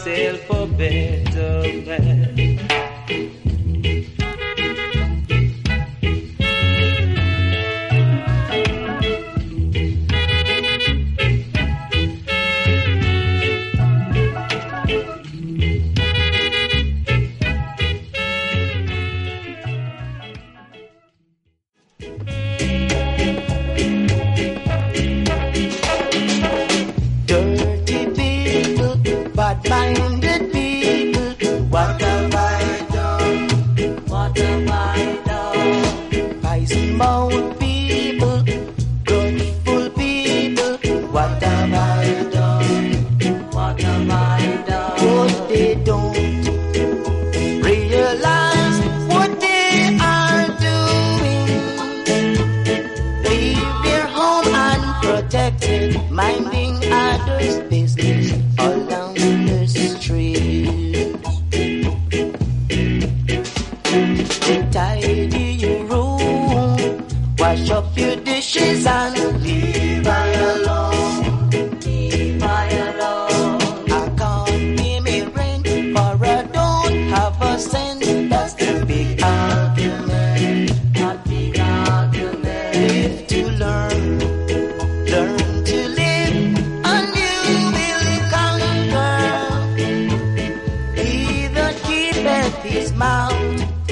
yourself a better man. Bad-minded people, what have I done? What have I done? Poison-mouthed people, grudgeful people, what have I done? What have I done? But they don't realize what they are doing. Leave their home unprotected, minding others' business all down the street. Tidy your room, wash up your dishes and leave I alone. Leave I alone. I can't pay me rent or I don't have a cent. That's the big argument. A big argument. Live to learn, learn to live, and you will conquer. He that keepeth his mouth